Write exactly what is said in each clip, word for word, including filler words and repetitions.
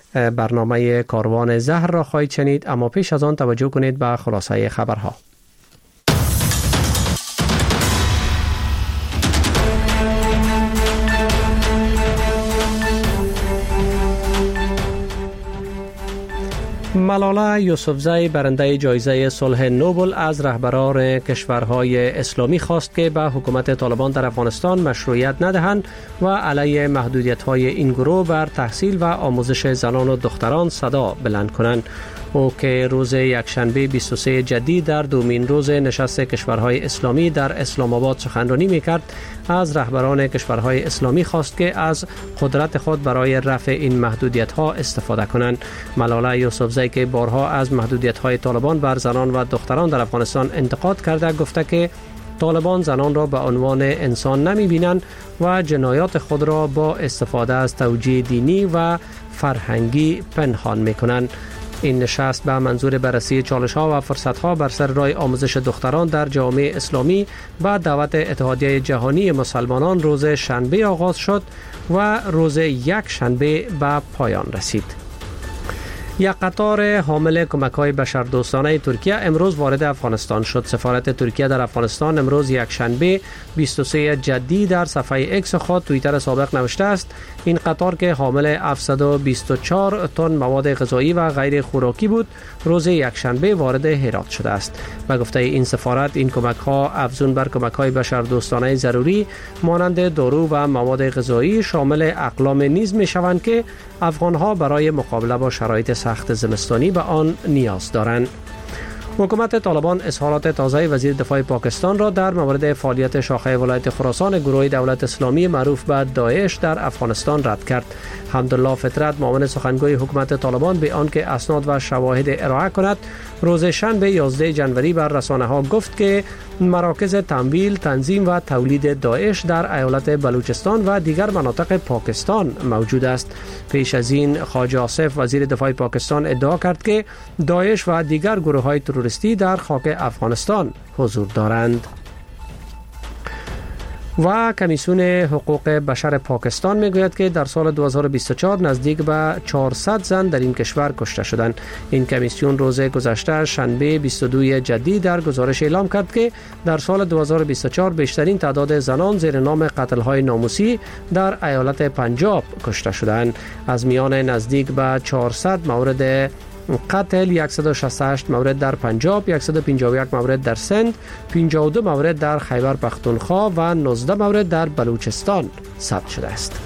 برنامه کاروان زهر را خواهید شنید، اما پیش از آن توجه کنید به خلاصه خبرها. ملاله یوسفزی برنده جایزه صلح نوبل از رهبران کشورهای اسلامی خواست که به حکومت طالبان در افغانستان مشروعیت ندهند و علیه محدودیت‌های این گروه بر تحصیل و آموزش زنان و دختران صدا بلند کنند. او که روز یکشنبه بیست و سوم جدید در دومین روز نشست کشورهای اسلامی در اسلام آباد سخنرانی می‌کرد، از رهبران کشورهای اسلامی خواست که از قدرت خود برای رفع این محدودیت‌ها استفاده کنند. ملاله یوسفزی که بارها از محدودیت‌های طالبان بر زنان و دختران در افغانستان انتقاد کرده، گفته که طالبان زنان را به عنوان انسان نمی‌بینند و جنایات خود را با استفاده از توجیه دینی و فرهنگی پنهان می‌کنند. این نشست به منظور بررسی چالش‌ها و فرصت‌ها بر سر راه آموزش دختران در جامعه اسلامی با دعوت اتحادیه جهانی مسلمانان روز شنبه آغاز شد و روز یک شنبه به پایان رسید. یک قطار حامل کمک‌های بشردوستانه ترکیه امروز وارد افغانستان شد. سفارت ترکیه در افغانستان امروز یک شنبه بیست و سوم جدی در صفحه اکس خود توییتر سابق نوشته است: این قطار که حامل هفتصد و بیست و چهار تن مواد غذایی و غیر خوراکی بود، روز یک شنبه وارد هرات شده است. به گفته این سفارت، این کمک‌ها افزون بر کمک‌های بشردوستانه ضروری مانند دارو و مواد غذایی شامل اقلام نیز می‌شوند که افغان‌ها برای مقابله با شرایط سخت زمستانی به آن نیاز دارند. حکومت طالبان اظهارات تازه وزیر دفاع پاکستان را در مورد فعالیت شاخه ولایت خراسان گروه دولت اسلامی معروف به داعش در افغانستان رد کرد. حمدالله فطرت، معاون سخنگوی حکومت طالبان، به آنکه اسناد و شواهد ارائه کند، روز شنبه یازده ژانویه بر رسانه‌ها گفت که مراکز تمویل، تنظیم و تولید داعش در ایالت بلوچستان و دیگر مناطق پاکستان موجود است. پیش از این خواجه آصف، وزیر دفاع پاکستان، ادعا کرد که داعش و دیگر گروه‌های تروریستی در خاک افغانستان حضور دارند. و کمیسیون حقوق بشر پاکستان میگوید که در سال دو هزار و بیست و چهار نزدیک به چهارصد زن در این کشور کشته شدند. این کمیسیون روز گذشته شنبه بیست و دوم جدی در گزارش اعلام کرد که در سال دو هزار و بیست و چهار بیشترین تعداد زنان زیر نام قتل‌های ناموسی در ایالت پنجاب کشته شدند. از میان نزدیک به چهارصد مورد قتل، صد و شصت و هشت مورد در پنجاب، صد و پنجاه و یک مورد در سند، پنجاه و دو مورد در خیبر پختونخوا و نوزده مورد در بلوچستان ثبت شده است.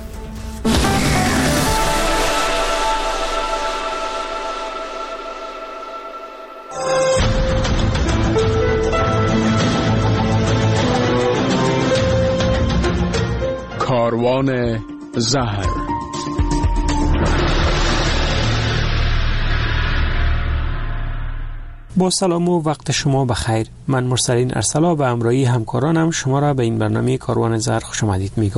کاروان زهر. با سلام و وقت شما بخیر. من مرسلین ارسلا به همراهی همکارانم شما را به این برنامه کاروان زهر خوش آمدید میگم.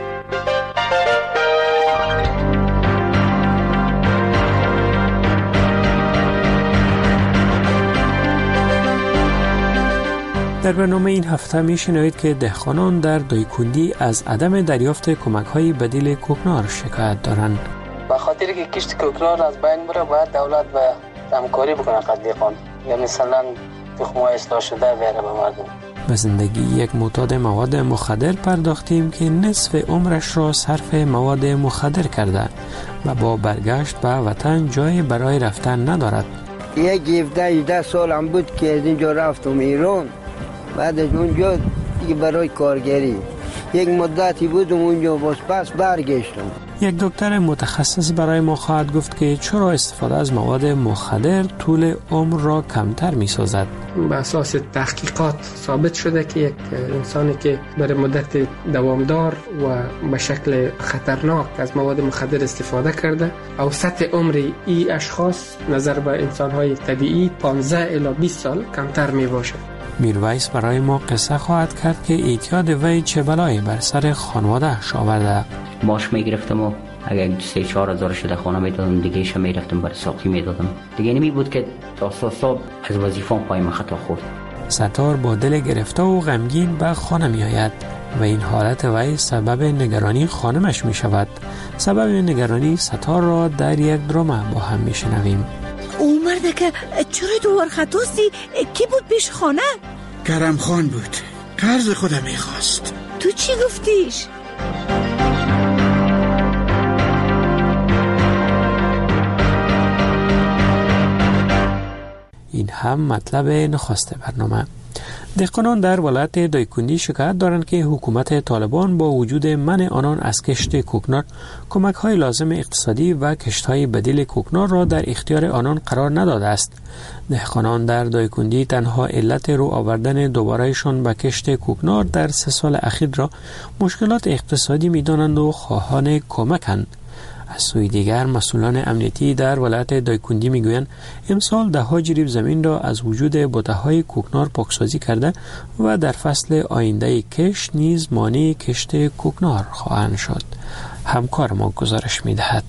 در برنامه این هفته میشنوید که دهقانان در دایکندی از عدم دریافت کمک‌های بدیل کوکنار شکایت دارند. به خاطر که کشت کوکنار از بین بره، باید دولت به همکاری بکنه قدیقان، یا مثلا تخم‌های اصلاح شده بیاره به مردم. به زندگی یک معتاد مواد مخدر پرداختیم که نصف عمرش را صرف مواد مخدر کرده و با برگشت به وطن جای برای رفتن ندارد. یک هفده هجده سالم بود که از اینجا رفتم ایران. بعد از اونجا دیگه برای کارگری یک مدتی بودم اونجا، باز پس برگشتم. یک دکتر متخصص برای ما خواهد گفت که چرا استفاده از مواد مخدر طول عمر را کمتر می سازد. به اساس تحقیقات ثابت شده که یک انسانی که برای مدت دوامدار و به شکل خطرناک از مواد مخدر استفاده کرده، اوسط عمر این اشخاص نظر به انسان‌های طبیعی پانزده الی بیست سال کمتر می باشد. میرویس برای ما قصه خواهد کرد که اعتیاد وی چه بلایی بر سر خانواده آورده. ماش میگرفتم و اگر سه چهار هزار شده خانه میدادم، دیگه ایش میرفتم برای ساقی میدادم. دیگه نمی بود که تا صبح از وظیفه‌ام پای من خطا خورد. ستار با دل گرفته و غمگین به خانه می آید. و این حالت وی سبب نگرانی خانمش می شود. سبب نگرانی ستار را در یک درامه با هم می شنویم. او مرده که چرا دوار خطاستی؟ کی بود پیش خانه؟ کرم خان بود، قرض خودم می خواست. تو چی گفتیش؟ این هم مطلب نخست برنامه. دهقانان در ولایت دایکندی شکایت دارند که حکومت طالبان با وجود منع آنان از کشت کوکنار کمک‌های لازم اقتصادی و کشت‌های بدیل کوکنار را در اختیار آنان قرار نداده است. دهقانان در دایکندی تنها علت رو آوردن دوبارهشان به کشت کوکنار در سه سال اخیر را مشکلات اقتصادی می‌دانند و خواهان کمکند. از سوی دیگر مسئولان امنیتی در ولایت دایکندی میگویند امسال ده ها جریب زمین را از وجود بوته‌های کوکنار پاکسازی کرده و در فصل آینده کشت نیز مانع کشت کوکنار خواهند شد. همکار ما گزارش میدهد.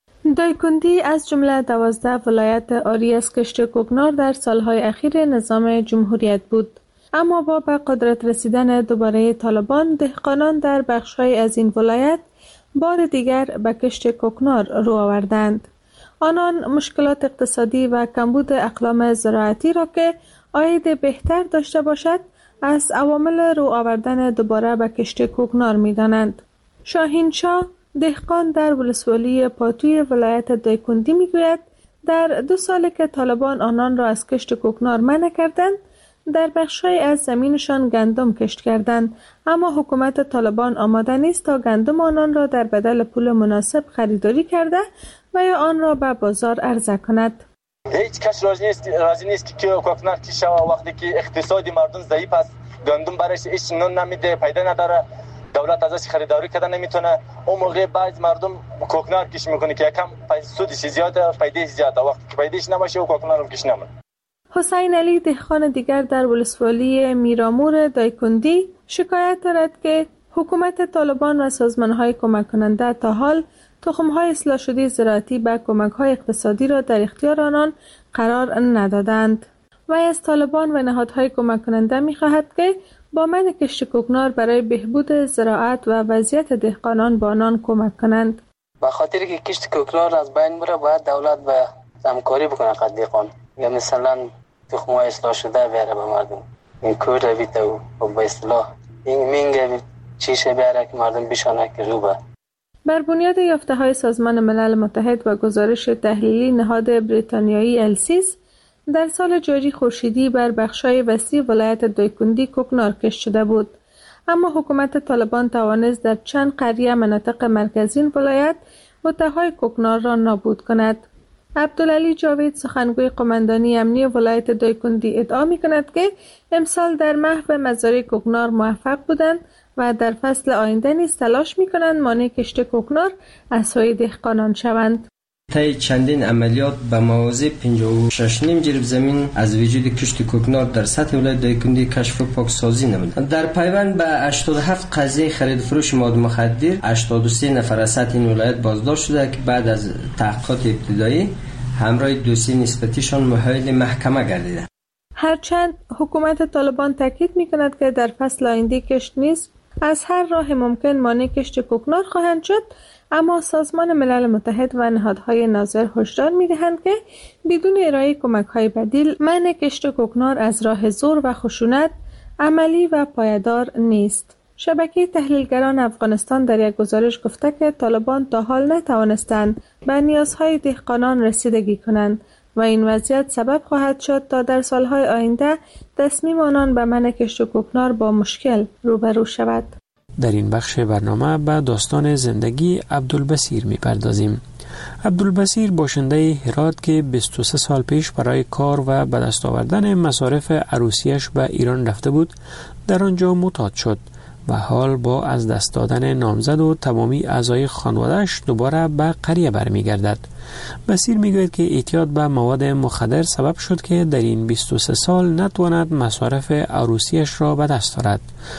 دایکندی از جمله دوازده ولایت آری از کشت کوکنار در سالهای اخیر نظام جمهوریت بود. اما با به قدرت رسیدن دوباره طالبان، دهقانان در بخش‌های از این ولایت بار دیگر به کشت کوکنار رو آوردند. آنان مشکلات اقتصادی و کمبود اقلام زراعتی را که عاید بهتر داشته باشد از عوامل رو آوردن دوباره به کشت کوکنار می دانند. شاهین شاه، دهقان در ولسوالی پاتوی ولایت دایکندی می گوید در دو ساله که طالبان آنان را از کشت کوکنار منع کردند، در بخش‌های از زمینشان گندم کشت کردند، اما حکومت طالبان آماده نیست تا گندم آنان را در بدل پول مناسب خریداری کرده و یا آن را به بازار عرضه کند. هیچ کس راضی نیست راضی نیست که کوکنار کی شوه وقتی که اقتصادی مردم ضعیف است، گندم برایش هیچ نون نمیده، پیدا نداره، دولت ازش خریداری کردن نمیتونه. اون موقع بعض مردم کوکنار کش میکنه که یکم سودش زیاده، فایدهش زیاده، وقتی که فایدهش نباشه و کوکنار هم کش نمیکنه. حسین علی، دهقان دیگر در ولسوالی میرامور دایکندی، شکایت دارد که حکومت طالبان و سازمان‌های کمک کننده تا حال تخم‌های اصلاح شده زراعتی به کمک‌های اقتصادی را در اختیار آنان قرار ندادند. و از طالبان و نهادهای کمک کننده می‌خواهد که با منع کشت کوکنار برای بهبود زراعت و وضعیت دهقانان با آنان کمک کنند. به خاطر که کشت کوکنار از بین بره، باید دولت به همکاری بکنه قد دهقان، یا مثلا تخم‌های اصلاح شده بیاره به مردم. این کور رویده و به اصطلاح این مینگه چیشه بیاره که مردم بشانه که روبه. بر بنیاد یافته‌های سازمان ملل متحد و گزارش تحلیلی نهاد بریتانیایی السیس، در سال جاری خورشیدی بر بخش‌های وسیع ولایت دایکندی کوکنار کشت شده بود، اما حکومت طالبان توانست در چند قریه مناطق مرکزی ولایت بوته‌های کوکنار را نابود کند. عبدالعلی جاوید، سخنگوی قماندانی امنی ولایت دایکندی، ادعا می‌کند که امسال در محو مزارع کوکنار موفق بودند و در فصل آینده نیز تلاش می‌کنند مانع کشت کوکنار از سوی دهقانان شوند. طی چندین عملیات به مواضع پنجاه و شش و نیم جریب زمین از وجود کشت کوکنار در سطح ولایت دایکندی کشف و پاکسازی نمود. در پیوند به هشتاد و هفت قضیه خرید فروش مواد مخدر، هشتاد و سه نفر از سطح این ولایت بازداشت شده که بعد از تحقیقات ابتدایی همراه دوسیه نسبتیشان محول محکمه گردیده. هرچند حکومت طالبان تاکید می‌کند که در فصل آینده کشت نیز از هر راه ممکن مانع کشت کوکنار خواهند شد، اما سازمان ملل متحد و نهادهای ناظر هشدار می‌دهند که بدون ارائه کمک‌های بدیل منع کشت کوکنار از راه زور و خشونت عملی و پایدار نیست. شبکه تحلیلگران افغانستان در یک گزارش گفته که طالبان تا حال نتوانستند به نیازهای دهقانان رسیدگی کنند و این وضعیت سبب خواهد شد تا در سالهای آینده تصمیم آنان به منع کشت کوکنار با مشکل روبرو شود. در این بخش برنامه به داستان زندگی عبدالبصیر می‌پردازیم. عبدالبصیر باشنده هرات که بیست و سه سال پیش برای کار و به دست آوردن مصارف عروسیش به ایران رفته بود، در آنجا معتاد شد و حال با از دست دادن نامزد و تمامی اعضای خانواده‌اش دوباره به قریه برمیگردد. بصیر میگوید که اعتیاد به مواد مخدر سبب شد که در این بیست و سه سال نتواند مصارف عروسیش را به دست آورد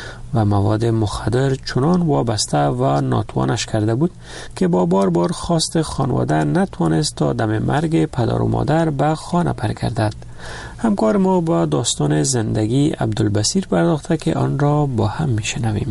و مواد مخدر چنان وابسته و ناتوانش کرده بود که با بار بار خواست خانواده نتوانست تا دم مرگ پدر و مادر به خانه برگردد. همکار ما با داستان زندگی عبدالبصیر پرداخته که آن را با هم میشنویم.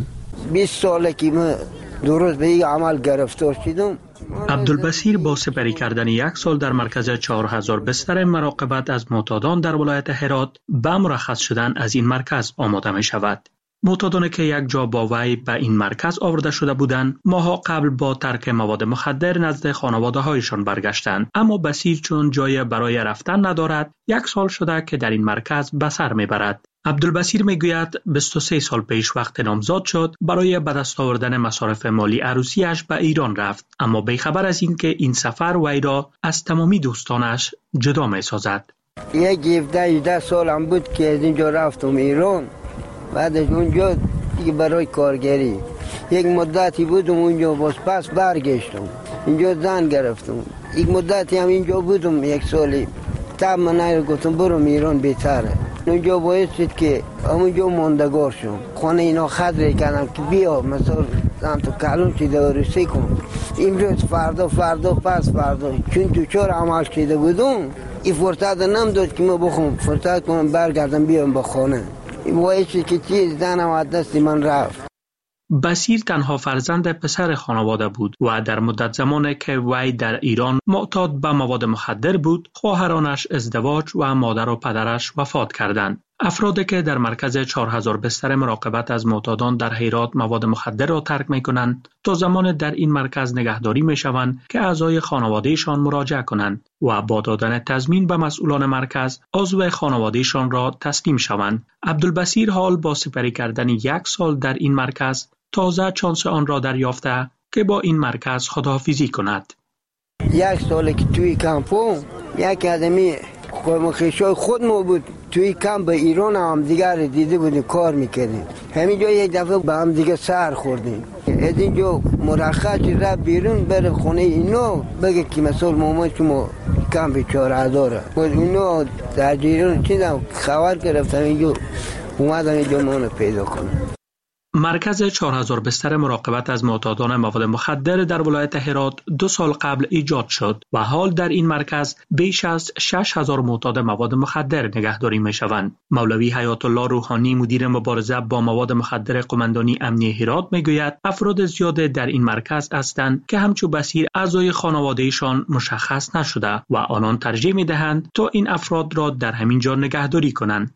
بیست ساله که من درست به این عمل گرفتار شدم. عبدالبصیر با سپری کردن یک سال در مرکز چهار هزار بستر مراقبت از معتادان در ولایت هرات به مرخص شدن از این مرکز آماده می شود. معتادانی که یک جا با وی به این مرکز آورده شده بودند ماها قبل با ترک مواد مخدر نزد خانواده هایشان برگشتند، اما بصیر چون جای برای رفتن ندارد یک سال شده که در این مرکز به سر میبرد. عبدالبصیر میگوید بیست و سه سال پیش وقت نامزاد شد برای به دست آوردن مصارف مالی عروسیش به ایران رفت، اما بیخبر از این که این سفر وی را از تمامی دوستانش جدا می سازد. یک هفده هجده سالم بود که از اینجا رفتم ایران. بعدش اونجا دیگه برای کارگری یک مدتی بودم اونجا، باز پس برگشتم اینجا زن گرفتم. یک مدتی هم اینجا بودم یک سالی، تب من رو گفتم برم ایران بهتره. اونجا باید شد که اونجا ماندگار شم. خانه اینا خدره کردم که بیا مثلا زن تو کلون چیده و رسی کن. امروز فردا فردا پس فردا چون تو چهار عمل شده بودم این فرصت نمیداد که ما بخوام فرصت کنم برگردم بیام با خانه. وایشی که چیز زنم از دست من رفت. بصیر تنها فرزند پسر خانواده بود و در مدت زمانی که وی در ایران معتاد به مواد مخدر بود، خواهرانش ازدواج و مادر و پدرش وفات کردند. افرادی که در مرکز چهار هزار بستر مراقبت از معتادان در هرات مواد مخدر را ترک می کنند تا زمان در این مرکز نگهداری می شوند که اعضای خانوادهشان مراجعه کنند و با دادن تضمین به مسئولان مرکز عضو خانوادهشان را تسلیم شوند. عبدالبصیر حال با سپری کردن یک سال در این مرکز تازه چانس آن را دریافته که با این مرکز خداحافظی کند. یک سال که توی کمپو یک آدمی خیشای خود ما بود توی کمپ به ایران هم دیگر دیده بودیم کار میکردیم. همینجا یک دفعه به هم دیگه سر خوردیم. از اینجا مرخص رفت بیرون بره خونه اینا بگه که مثلا مامان شما کمپ چهار هزاره. باز اینا در جیران چیدم خبر گرفتم اینجا اومدم اینجا مانو پیدا کنم. مرکز چهار هزار بستر مراقبت از معتادان مواد مخدر در ولایت هرات دو سال قبل ایجاد شد و حال در این مرکز بیش از شش هزار معتاد مواد مخدر نگهداری می شوند. مولوی حیات الله روحانی مدیر مبارزه با مواد مخدر قماندانی امنیه هرات می گوید افراد زیاد در این مرکز هستند که همچون بصیر اعضای خانوادهشان مشخص نشده و آنان ترجیح می دهند تا این افراد را در همین جا نگهداری کنند.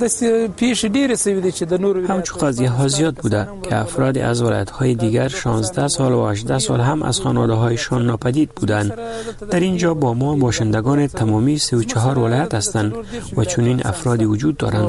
همچون قضیه ها زیاد بوده که افرادی از ولایت‌های دیگر شانزده سال و هجده سال هم از خانواده‌هایشان ناپدید بودند. در اینجا با ما باشندگان تمامی سی و چهار ولایت هستند و چنین افرادی وجود دارند.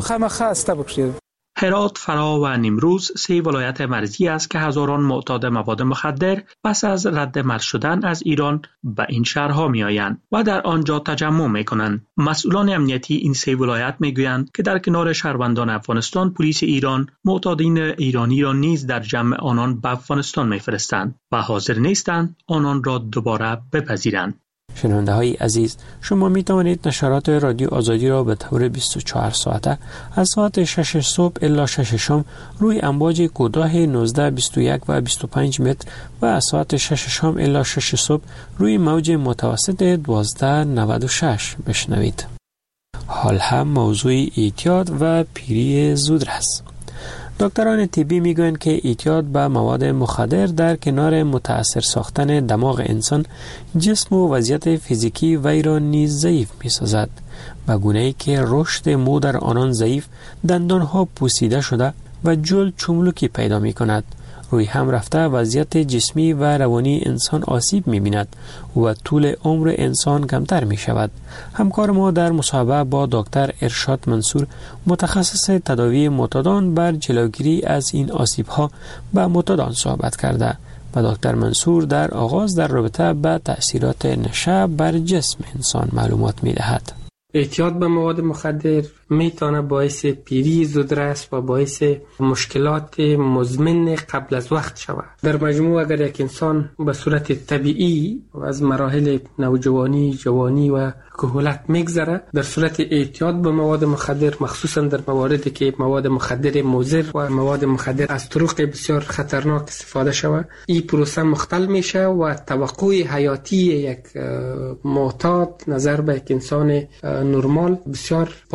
هرات، فرا و نیمروز سه ولایت مرزی است که هزاران معتاد مواد مخدر پس از رد مرز شدن از ایران به این شهرها می آیند و در آنجا تجمع می کنند. مسئولان امنیتی این سه ولایت می گویند که در کنار شهروندان افغانستان پلیس ایران معتادین ایرانی را نیز در جمع آنان به افغانستان می فرستند و حاضر نیستند آنان را دوباره بپذیرند. شنونده های عزیز، شما می توانید نشرات رادیو آزادی را به طور بیست و چهار ساعته از ساعت شش صبح الی شش شام روی امواج کوتاه نوزده بیست و یک و بیست و پنج متر و از ساعت شش شام الی شش صبح روی موج متوسط دوازده نود و شش بشنوید. حال هم موضوع اعتیاد و پیری زودرس. دکتران طبی میگویند که اعتیاد به مواد مخدر در کنار متاثر ساختن دماغ انسان، جسم و وضعیت فیزیکی وی را نیز ضعیف می‌سازد، به گونه‌ای که رشد مو در آنان ضعیف، دندانها پوسیده شده و جلد چملکی پیدا می‌کند. روی هم رفته وضعیت جسمی و روانی انسان آسیب می‌بیند و طول عمر انسان کمتر می‌شود. همکار ما در مصاحبه با دکتر ارشاد منصور، متخصص تداوی معتادان، بر جلوگیری از این آسیب‌ها به معتادان صحبت کرده و دکتر منصور در آغاز در رابطه با تأثیرات نشه بر جسم انسان معلومات می‌دهد. اعتیاد به مواد مخدر میتونه باعث پیری زودرس و باعث مشکلات مزمن قبل از وقت شود. در مجموع اگر یک انسان به صورت طبیعی و از مراحل نوجوانی، جوانی و کهولت میگذره، در صورت اعتیاد به مواد مخدر، مخصوصا در مواردی که مواد مخدر مضر و مواد مخدر از طرق بسیار خطرناک استفاده شود، این پروسه مختل میشه و توقع حیاتی یک معتاد نظر به یک انسان نرمال بسیار پایین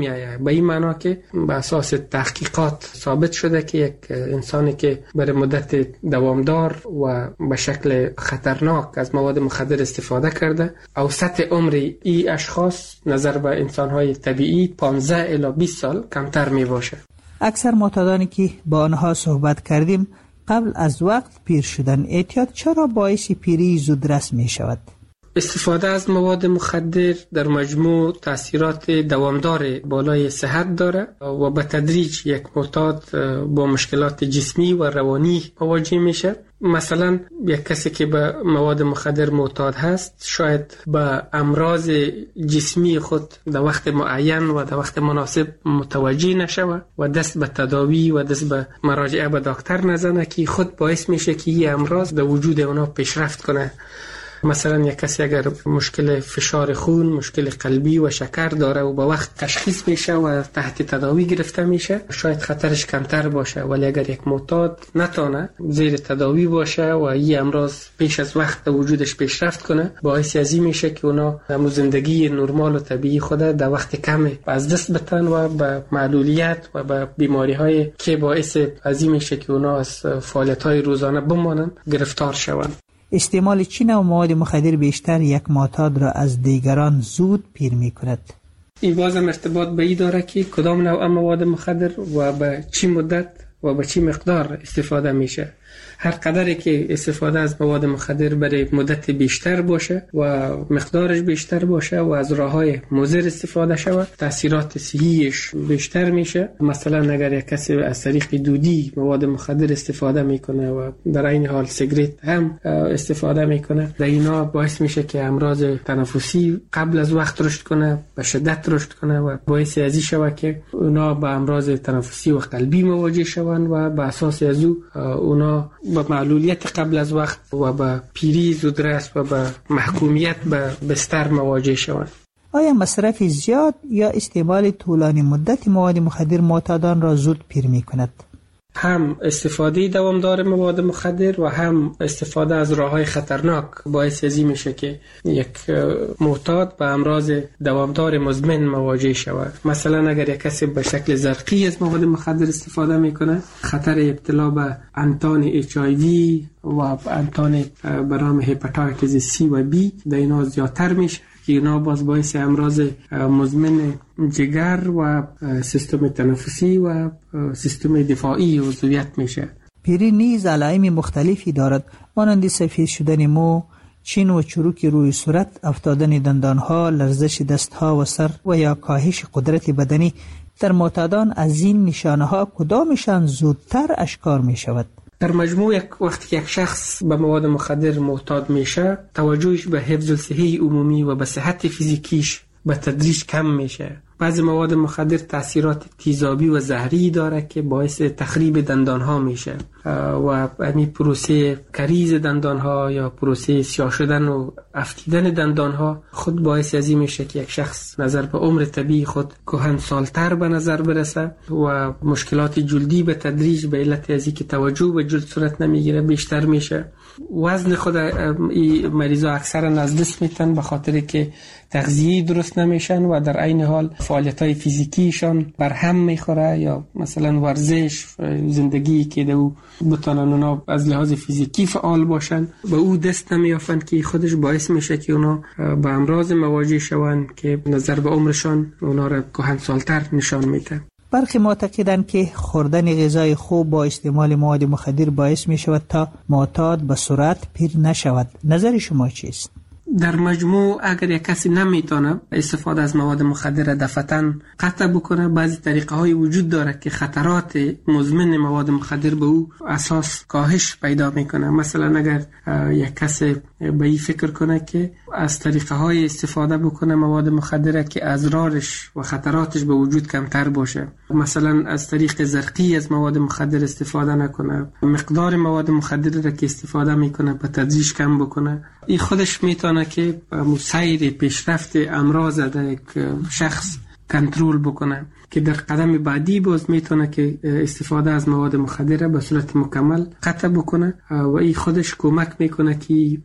نمی آید، به این معنا که به اساس تحقیقات ثابت شده که یک انسانی که برای مدت دوامدار و به شکل خطرناک از مواد مخدر استفاده کرده، اوسط عمر این اشخاص نظر به انسان‌های طبیعی پانزده الی بیست سال کمتر می باشه. اکثر معتادانی که با آنها صحبت کردیم قبل از وقت پیر شدن. اعتیاد چرا باعث پیری زودرس می شود؟ استفاده از مواد مخدر در مجموع تاثیرات دوامدار بالای صحت داره و به تدریج یک معتاد با مشکلات جسمی و روانی مواجه میشه. مثلا یک کسی که به مواد مخدر معتاد هست شاید به امراض جسمی خود در وقت معین و در وقت مناسب متوجه نشود و دست به تداوی و دست به مراجعه به دکتر نزنه که خود باعث میشه که این امراض در وجود اونا پیشرفت کنه. مثلا یک کسی اگر مشکل فشار خون، مشکل قلبی و شکر داره و با وقت تشخیص میشه و تحت تداوی گرفته میشه شاید خطرش کمتر باشه، ولی اگر یک معتاد نتونه زیر تداوی باشه و این امراض پیش از وقت در وجودش پیشرفت کنه باعث ازی میشه که اونا همون زندگی نرمال و طبیعی خود در وقت کم از دست بتن و به معلولیت و به بیماری های که باعث ازی میشه که اونا از فعالیت های روزانه بمانن گرفتار شوند. استعمال چه نوع مواد مخدر بیشتر یک معتاد را از دیگران زود پیر می کند؟ این بازم ارتباط به این داره که کدام نوع مواد مخدر و به چی مدت و به چی مقدار استفاده میشه. هر قدری که استفاده از مواد مخدر برای مدت بیشتر باشه و مقدارش بیشتر باشه و از راههای مضر استفاده شود تاثیرات صحیش بیشتر میشه. مثلا اگر یک کسی از طریق دودی مواد مخدر استفاده میکنه و در این حال سیگرت هم استفاده میکنه، در اینا باعث میشه که امراض تنفسی قبل از وقت رشد کنه، به شدت رشد کنه و باعث ازی شود که اونا با امراض تنفسی و قلبی مواجه شوند و به اساس از او اونا با معلولیت قبل از وقت و با پیری زودرس و با محکومیت به بستر مواجه شوند. آیا مصرف زیاد یا استعمال طولانی مدت مواد مخدر معتادان را زود پیر می کند؟ هم استفاده دوامدار مواد مخدر و هم استفاده از راههای خطرناک باعث ازی میشه که یک معتاد به امراض دوامدار مزمن مواجه شود. مثلا اگر یک کسی به شکل زرقی از مواد مخدر استفاده میکنه خطر ابتلا به انتان اچ آی وی و انتان برام هپاتایتیس سی و بی در اینا زیادتر میشه که اینا باز باعث امراض مزمن جگر و سیستم تنفسی و سیستم دفاعی عضویت میشه. پیری نیز علائم مختلفی دارد مانند سفید شدن مو، چین و چروک روی صورت، افتادن دندانها، لرزش دستها و سر و یا کاهش قدرت بدنی. در معتادان از این نشانه ها کدامشان زودتر اشکار می شود؟ در مجموع یک وقت که یک شخص به مواد مخدر معتاد میشه توجهش به حفظ الصحه عمومی و به صحت فیزیکیش به تدریج کم میشه. بعضی مواد مخدر تاثیرات تیزابی و زهری داره که باعث تخریب دندان ها میشه و همین پروسه کریز دندان ها یا پروسه سیاه شدن و افتیدن دندان ها خود باعث ازی میشه که یک شخص نظر به عمر طبیعی خود کهنسالتر به نظر برسه و مشکلات جلدی به تدریج به علت ازی که توجه به جلد صورت نمیگیره بیشتر میشه. وزن خود این مریضا اکثرا از دست میتن به خاطر که تغذیه درست نمیشن و در عین حال فعالیت‌های فیزیکیشان بر هم میخوره یا مثلا ورزش زندگی که دو بتونن اونا از لحاظ فیزیکی فعال باشن به او دست نمیافن که خودش باعث میشه که اونا با امراض مواجه شون که نظر به عمرشان اونا را کهنسالتر نشان میده. برخی معتقدند که خوردن غذای خوب با استعمال مواد مخدر باعث می شود تا معتاد به سرعت پیر نشود. نظر شما چیست؟ در مجموع اگر یک کسی نمیتونه استفاده از مواد مخدر دفعتاً قطع بکنه، بعضی طریقه های وجود داره که خطرات مزمن مواد مخدر به او اساس کاهش پیدا میکنه. مثلا اگر یک کسی به این فکر کنه که از طریقه های استفاده بکنه مواد مخدر که اضرارش و خطراتش به وجود کمتر باشه، مثلا از طریق زرقی از مواد مخدر استفاده نکنه، مقدار مواد مخدر را که استفاده میکنه به تدریج کم بکنه، این خودش میتونه که سیر پیشرفت امراض در یک شخص کنترل بکنه که در قدم بعدی باز میتونه که استفاده از مواد مخدر به صورت مکمل قطع بکنه و این خودش کمک میکنه که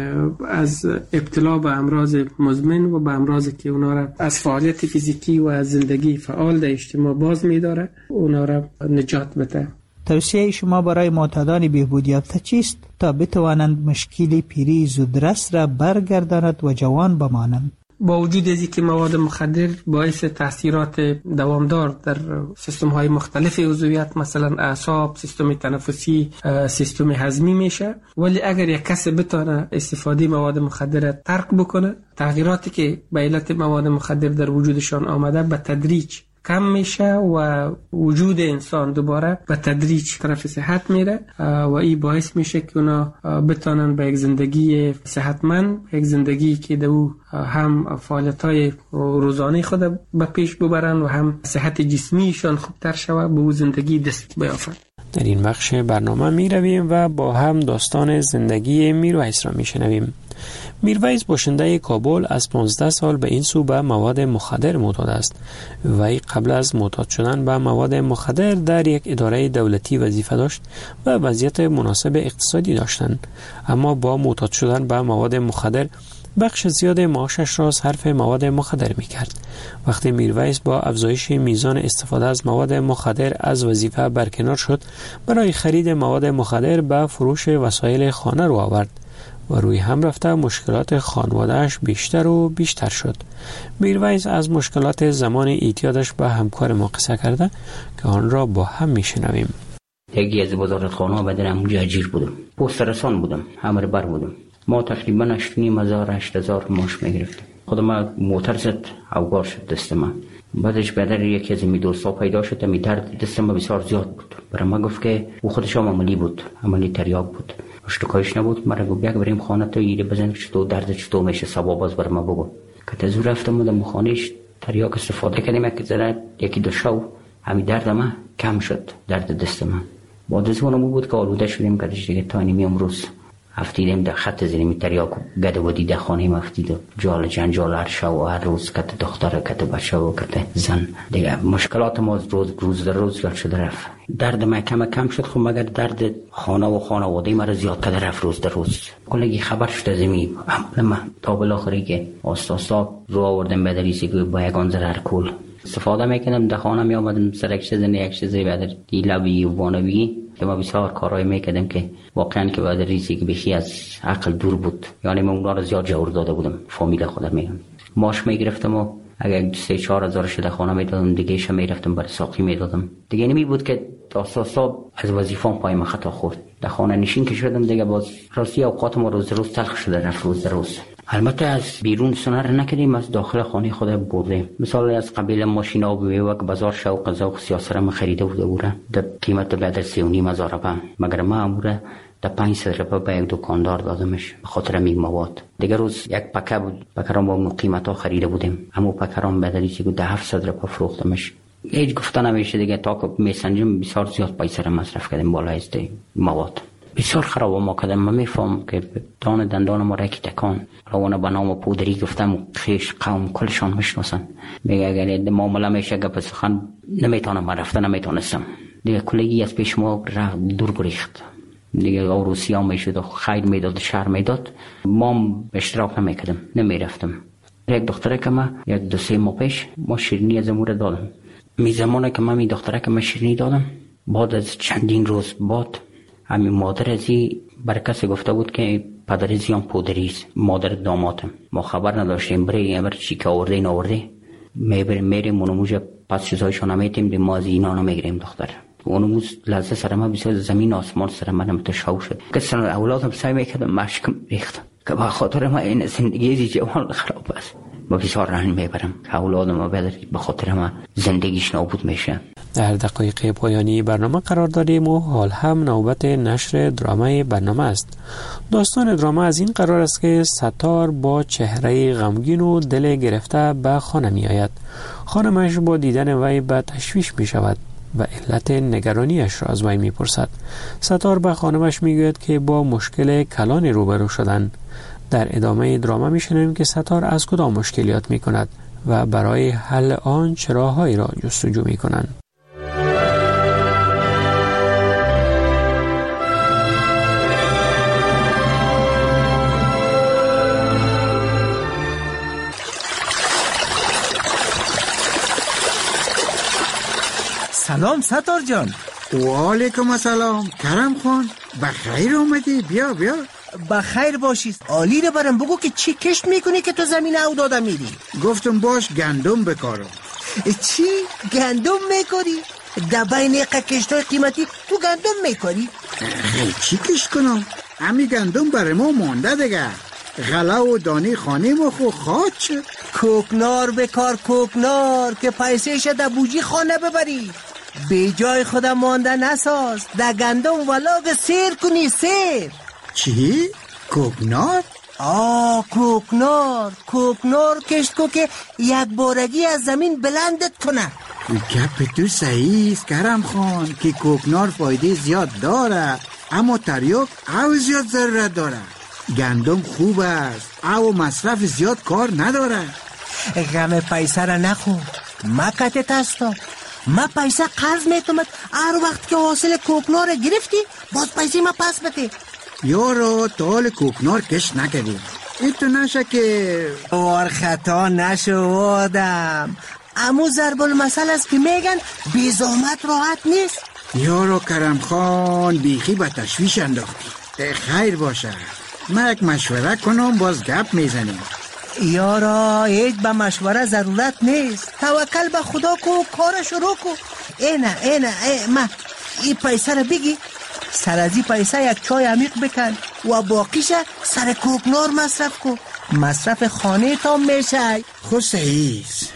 از ابتلا به امراض مزمن و به امراضی که اونا را از فعالیت فیزیکی و از زندگی فعال در اجتماع باز میداره اونا را نجات بده. توصیه شما برای معتادان بهبود یافته چیست تا بتوانند مشکل پیری زودرس را برگرداند و جوان بمانند؟ با وجود از اینکه مواد مخدر باعث تاثیرات دوامدار در سیستم های مختلف عضویت مثلا اعصاب، سیستم تنفسی، سیستم هضمی میشه، ولی اگر یک کس بتونه استفاده مواد مخدر ترک بکنه، تغییراتی که به علت مواد مخدر در وجودشان آمده به تدریج کم میشه و وجود انسان دوباره به تدریج طرف صحت میره و این باعث میشه که اونا بتونن به یک زندگی صحتمند، یک زندگی که دو هم فعالیت‌های روزانه خود به پیش ببرن و هم صحت جسمیشان خوبتر شود، به زندگی دست بیافن. در این بخش برنامه می رویم و با هم داستان زندگی میرویس را می شنویم. میرویس باشنده کابل از پانزده سال به این سو به مواد مخدر معتاد است. وی قبل از معتاد شدن به مواد مخدر در یک اداره دولتی وظیفه داشت و وضعیت مناسب اقتصادی داشتند، اما با معتاد شدن به مواد مخدر بخش زیاد معاشش را صرف مواد مخدر می کرد. وقتی میرویس با افزایش میزان استفاده از مواد مخدر از وظیفه برکنار شد، برای خرید مواد مخدر به فروش وسایل خانه رو آورد و روی هم رفته مشکلات خانوادهش بیشتر و بیشتر شد. میرویس از مشکلات زمان اعتیادش به همکار ما قصه کرده که آن را با هم می شنویم. یکی از وزارتخانه بدن همونجا اجیر بودم، پست رسان بودم، امر بر بودم. ما تقریبا هشت و نیم هزار هشت هزار معاش میگرفتیم. خود ما موتر زد اوگار شد دست من. بعدش بدر یکی از می دوستا پیدا شد، می درد دست ما بسیار زیاد بود. برای ما گفت که او خودش هم عملی بود، عملی تریاک بود، اشتکایش نبود. مرا گفت یک بریم خانه تو ایره بزن که چطور درد چطور میشه، سبب باز برای ما بگو. که تزور رفتم بودم خانهش تریاک استفاده کردیم که زدن یکی دو شو همین درد ما کم شد، درد دست من. بعد از اونم بود که آلوده شدیم که دیگه تا نیم امروز افتیدیم در خط زیرمی تریاک گده بودی در خانه ما افتید جال جنجال هر شب و هر روز کت دختر کت بچه و کت زن دیگه مشکلات ما روز روز در روز زیاد شده رفت. درد ما کم کم شد، خب مگر درد خانه و خانواده ما زیاد کده رفت روز در روز. کلگی خبر شده زمین ما تا بالاخره که آستاسا رو آوردم به دریسی که با یگان زرر کل استفاده میکنم. در خانه می آمدم سر یک چیز نه یک چیزی بعد دیلوی و وانوی که ما بسیار کارهای میکردم که واقعا که بعد ریزی که بخی از عقل دور بود، یعنی من اونا رو زیاد جور داده بودم. فامیل خودم میگم ماش میگرفتم و اگر سه چهار هزار شده خانه میدادم دیگه ش میرفتم برای ساقی میدادم. دیگه نمی بود که اساسا از وظیفه‌ام پای ما خطا خورد. در خانه نشین که شدم دیگه باز راستی اوقات ما روز روز تلخ شده رفت روز روز. البته از بیرون سنر نکردیم، از داخل خانه خود بردیم. مثلا از قبیل ماشینا و بیوک بازار شوق ذوق سیاست ما خریده بوده بوده در قیمت بعد سه و نیم هزار روپیه، مگر ما اموره در پانصد روپیه به یک دکاندار دادمش به خاطر می مواد. دیگه روز یک پکه بود، پکرام با اون قیمتا خریده بودیم، اما پکرام بدلی چه ده هفتصد روپیه فروختمش. هیچ گفتن نمیشه دیگه، تا که میسنجم بسیار زیاد پیسه مصرف کردیم بالا از مواد. بسیار خراب ما کردم. من میفهم که دان دندان ما را که تکان روانه به نام پودری گفتم خیش قوم کلشان میشناسن. میگه اگر معامله میشه گپ سخن نمیتونم، من رفتن نمیتونستم دیگه. کلگی از پیش ما رفت دور گریخت دیگه، اوروسی ها میشد و خیر میداد شهر میداد، ما اشتراک نمیکردم نمیرفتم. یک دختره که ما یک دو سه ماه پیش ما شیرینی از امور دادم. می زمانه که ما می دختره که ما شیرینی دادم، بعد از چندین روز بعد همین مادر ازی بر کسی گفته بود که پدر زیان پودریست، مادر دامادم. ما خبر نداشتیم، برای امر چی که آورده این آورده میبریم میریم منوموز پس چیزایشون نمیتیم دی، ما از اینا نمیگریم دختر. اونموز لحظه سر ما بسیار زمین آسمان سر منم تشاو شد. کسان اولادم سعی میکردم مشکم ریختم که با خاطر ما این زندگی جوان خراب است. با بسیار رنج میبرم که اولادم ما به خاطر ما زندگیش نابود میشه. در دقایق پایانی برنامه قرار داریم و حال هم نوبت نشر درامای برنامه است. داستان دراما از این قرار است که ستار با چهره غمگین و دل گرفته به خانه می آید. خانمش با دیدن وی به تشویش می شود و علت نگرانیش را از وی می پرسد. ستار به خانمش می گوید که با مشکل کلان روبرو شدن. در ادامه دراما می شنویم که ستار از کدام مشکلیات می کند و برای حل آن چراهایی را جستجو می کنند. سلام ستار جان. و علیکم السلام کرم خان، بخیر اومدی. بیا بیا. بخیر باشی. عالی رو برام بگو که چی کشت میکنی که تو زمین او داده میری؟ گفتم باش گندم بکارم. چی؟ گندم میکاری؟ در بین کشتای قیمتی تو گندم میکاری؟ چی کشت کنم؟ امی گندم برای ما مانده دیگه. غله و دانی خانه ما خو خواد شد. کوکنار بکار، کوکنار که پیسهش در بوجی خانه ببری. به جای خودم مانده نساز، در گندم ولاگ سیر کنی. سیر چی؟ کوکنار؟ آه کوکنار. کوکنار کشت کو که یک بارگی از زمین بلندت کنه. گپ تو صحیح است کرم خان که کوکنار فایده زیاد داره، اما تریاک او زیاد ضرورت داره. گندم خوب است، او مصرف زیاد کار نداره. غم پیسه را نخو، مکت تستا. ما پیسه قرض میتومد، هر وقت که حاصل کوکنار گرفتی باز پیسه ما پس بده. یارو تال کوکنار کش نکردیم، این تو نشه که وار خطا نشو آدم. امو ضرب المثل است که میگن بی زحمت راحت نیست. یارو کرم خان بیخی به تشویش انداختی. خیر باشه، ما یک مشوره کنم باز گپ میزنیم. یارا هیچ به مشوره ضرورت نیست، توکل به خدا کو، کار شروع کو. اینه اینه ای ما این پیسه رو بگی، سر از این پیسه یک چای عمیق بکن و باقیش سر کوکنار مصرف کو. مصرف خانه تا میشه. خود صحیح است.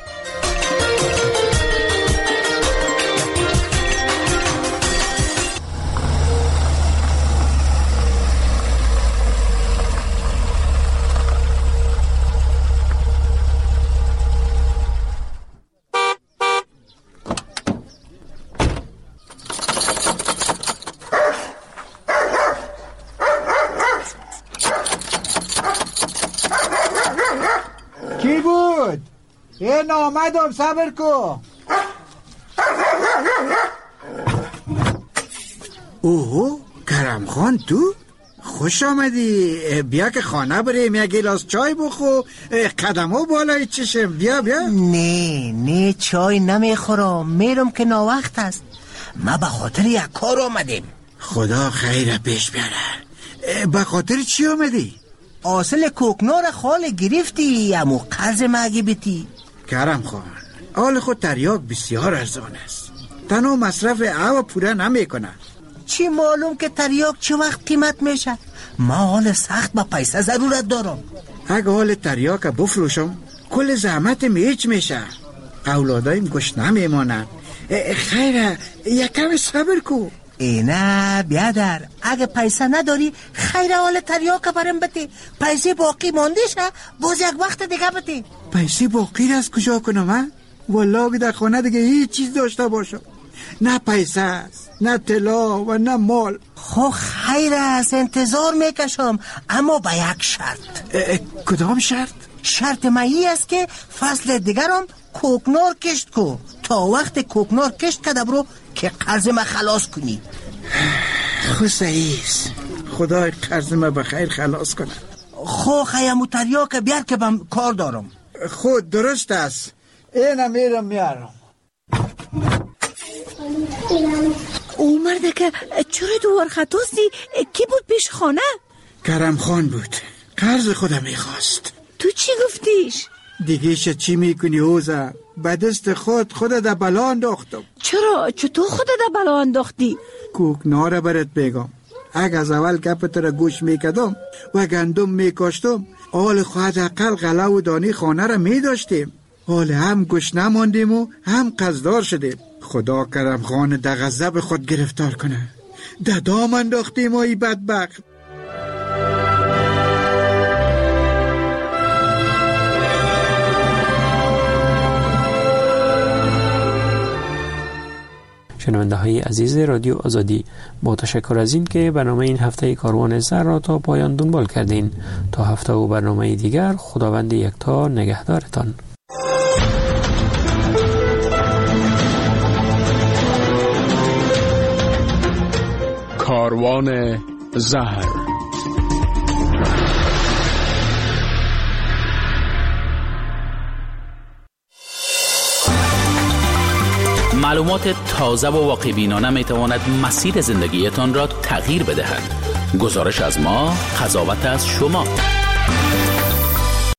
کی بود؟ این آمدم، صبر کو. اوه کرم خان تو؟ خوش آمدی. بیا که خانه بریم یک گلاس چای بخو، قدمو بالای چشم. بیا بیا. نه نه چای نمیخورم، میرم که ناوقت است. ما به خاطر یک کار آمدیم. خدا خیر پیش بیاره. به خاطر چی آمدی؟ حاصل کوکنار خال گرفتی، امو قرض مگی بیتی. کرم خان حال خود تریاک بسیار ارزان است، تنها مصرف او پوره نمی کنه. چی معلوم که تریاک چه وقت قیمت میشه؟ ما حال سخت با پیسه ضرورت دارم. اگه حال تریاک بفروشم کل زحمت میچ میشه، اولادایم گوش نمیمانن. خیره یکم صبر کو. اینه بیادر، اگه پیسه نداری خیر حال تریاک برم بده، پیسه باقی مانده شه باز یک وقت دیگه بده. پیسه باقی را از کجا کنم من؟ والله در خانه دیگه هیچ چیز داشته باشم، نه پیسه است نه طلا و نه مال. خو خیر است، انتظار میکشم، اما با یک شرط. کدام شرط؟ شرط مایی است که فصل دیگرم کوکنار کشت کو، تا وقت کوکنار کشت کده برو که قرض ما خلاص کنی. خو صحیح است، خدا قرض ما بخیر خلاص کنه. خو خیمو تریاک بیار که بم کار دارم. خود درست است، اینم میرم میارم. او مرده که چرا دوار خطاستی؟ کی بود پیش خانه؟ کرم خان بود، قرض خودم میخواست. تو چی گفتیش؟ دیگه شد چی میکنی اوزا؟ به دست خود خود در بلا انداختم. چرا؟ چطور خود در بلا انداختی؟ کوکنار برات بگم، اگه از اول گپ را گوش میکدم و گندم میکاشتم، حال خواهد اقل غله و دانی خانه را میداشتیم. حال هم گوش نماندیم و هم قصدار شدیم. خدا کرم خان در غضب خود گرفتار کنه، در دام انداختیم و ای بدبخت. شنونده های عزیز رادیو آزادی، با تشکر از این که برنامه این هفته کاروان زر را تا پایان دنبال کردین. تا هفته و برنامه دیگر، خداوند یکتا نگهدارتان. کاروان زهر. معلومات تازه و واقع‌بینانه می تواند مسیر زندگیتان را تغییر بدهد. گزارش از ما، قضاوت از شما.